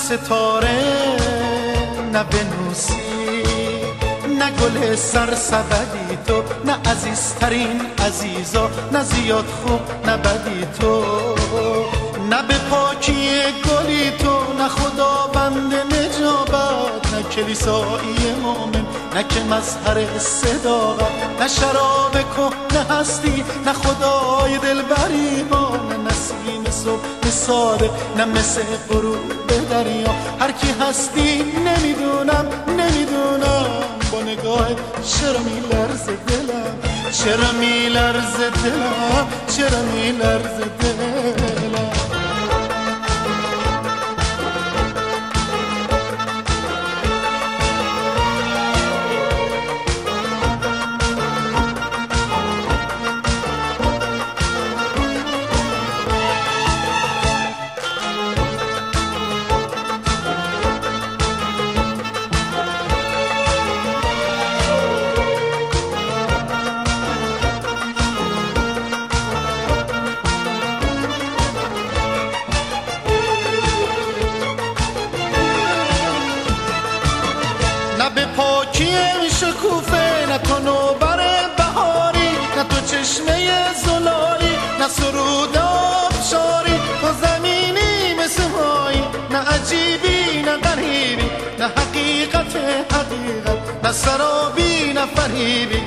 ستاره نه ونوسی، نه گل سرسبدی تو، نه عزیزترین عزیزا، نه زیاد خوب نه بدی تو، نه به پاکی گلی تو، نه خداوند نجابت، نه کلیسایی مومن، نه که مظهر صداقت، نه شراب کهنه هستی، نه خدای دلبری ها، نه نسیم صبح ساده، نه مثل غروب دریا. هر کی هستی نمیدونم با نگاه چرا میلرزه دلم، چرا میلرزه دلم، چرا میلرزه دلم. نه به پاکی شکوفه، نه تو نوبر بهاری، نه تو چشمه زلایی، نه سرود آبشاری. تو زمینی مثل مایی، نه عجیبی نه غریبی، نه حقیقت، نه سرابی نه فریبی.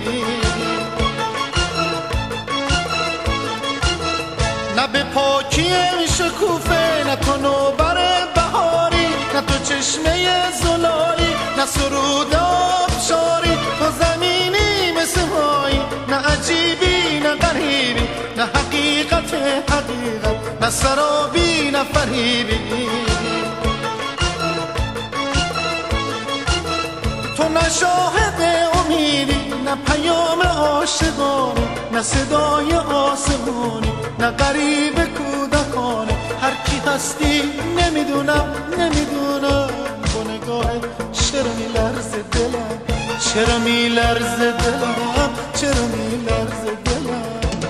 نه به پاکی شکوفه، نه تو نوبر بهاری، نه تو چشمه زلایی، نه سرود آبشاری. تو زمینی مثل مایی، نه عجیبی نه غریبی، نه حقیقت، نه سرابی نه فریبی. تو نه شاهد امیدی، نه پیام عاشقانه، نه صدای آسمانی، نه غریب کودکانه. هر کی هستی نمیدونم با نگاه چرا میلرزه دلم، چرا میلرزه دلم، چرا میلرزه دلم.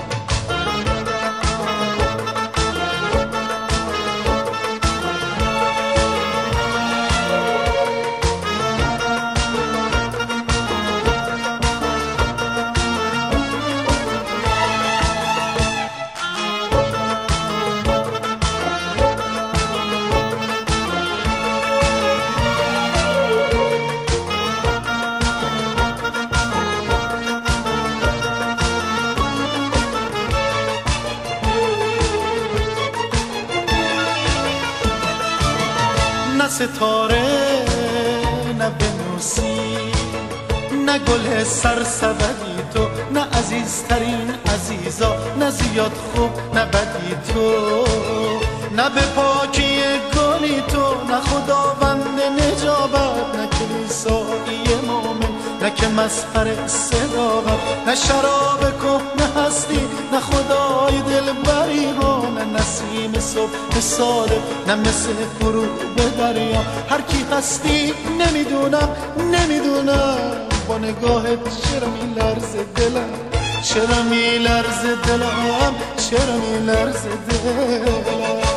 نه ستاره نه ونوسی، نه گل سرسبدی تو، نه عزیزترین عزیزا، نه زیاد خوب نه بدی تو، نه به پاکی گلی تو، نه خداوند نجابت، نه کلیسایی مومن، نه که مظهر صداقت، نه شراب کهنه هستی، نه خدای دلبری ها، نه نسیم صبح ساده، نه مثل غروب دریا. هر کی هستی نمیدونم با نگاهت چرا میلرزه دلم، چرا میلرزه دلم، چرا میلرزه دلم.